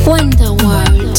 Wonder World.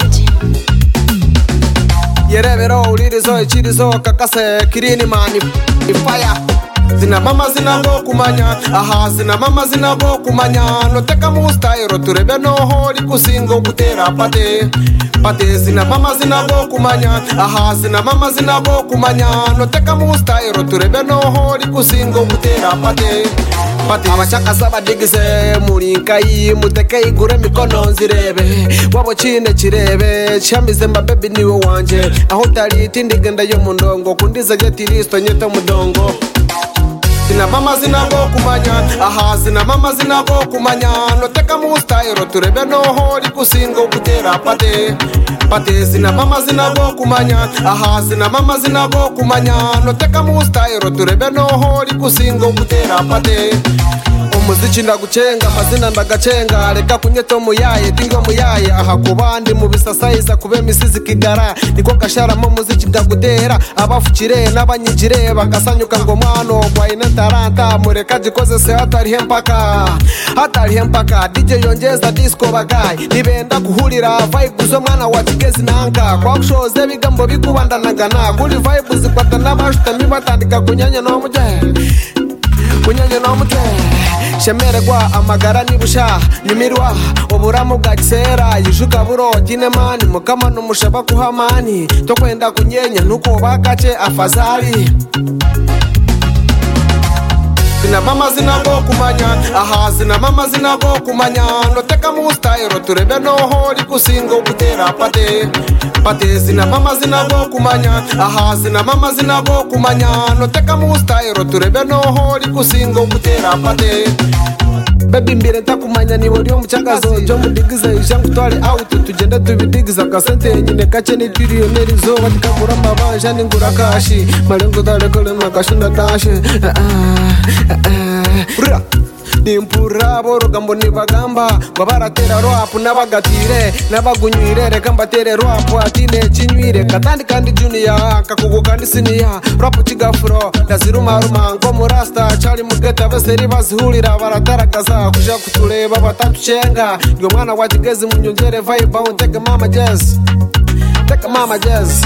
Yerebero ulirizo ichirizo kakase kirini mani fire. Zina mama zinago kumanya, aha zina mama zinago kumanya. No teka mustairo turebe no hori kusingo kutera pate. Pate zina mama zinago kumanya, aha zina mama zinago kumanya. No teka mustairo turebe no hori kusingo kutera pate. Pate abachaka saba digise murinkai muteke igure mikono nzirebe. Wabo chine chirebe chamize mabebi niwe wanje. Aho tari tindigenda yo mundongo kundiza jetiristo nyeto mudongo. Zina mama zinago kumanya, aha zina mama zinago kumanya. No teka mustairo turebe no hori kusingo kutera pate. Pate zina mama zinago kumanya, aha zina mama zinago kumanya. No teka mustairo turebe no hori kusingo kutera pate. Umuziki ndagucenga mazina ndagacenga reka kunyeto muyaye tingo muyaye aha kubandi mu bisasayiza kube misizi kigara niko gasharamo muziki ndagutera abafukire n'abanyigire bagasanyuka ngo mwano kwa ine taranta mureka gikoze se hatari hempaka DJ yongeza disco bagayi nibenda kuhurira vibe zo mwana wa Kigezi nanka kwa kushoze bigambo bikubandanagana kuri vibe zikwata n'abashutami batandika kunyanya no muje shemererwa amagara nibusha nimirwa uburamu bwa kisera yishuka buro kinemani mukama numushaba kuhamani to kwenda kunyenya nuko bakace afazari. Zina mama zinago kumanya, aha zina mama zinago kumanya. No teka mustairo turebe no hori kusingo kutera pate. Pate zina mama zinago kumanya, aha zina mama zinago kumanya. No teka mustairo turebe no hori kusingo kutera pate. Baby mbire ntakumanya ni wori omuchagazo jo mudigiza ishangu twale out tugenda tubidigiza kasente nyine kace ni trillionaire zo batikagura mabanja ningura kashi malengo dale kole makashunda tashe nimpura borogambo nibagamba babaratera rap nabagatire nabagunywire reka mbatere rap atine kinywire katandi kandi junior kakugo kandi senior rap kigafuro naziruma ngo murasta chali mugeta beseri bazihurira baratarakaza kuja kutureba batatucenga ndio mwana wa Kigezi munyongere vibe on take mama jazz.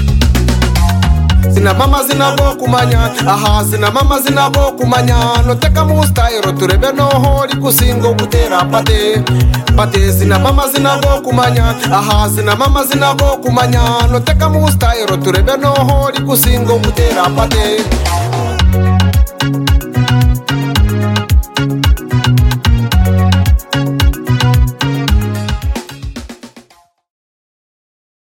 Zina mama zinago kumanya, aha zina mama zinago kumanya. No teka mustairo turebe no hori kusingo kutera pate. Pate zina mama zinago kumanya, aha zina mama zinago kumanya. No teka mustairo turebe no hori kusingo kutera pate.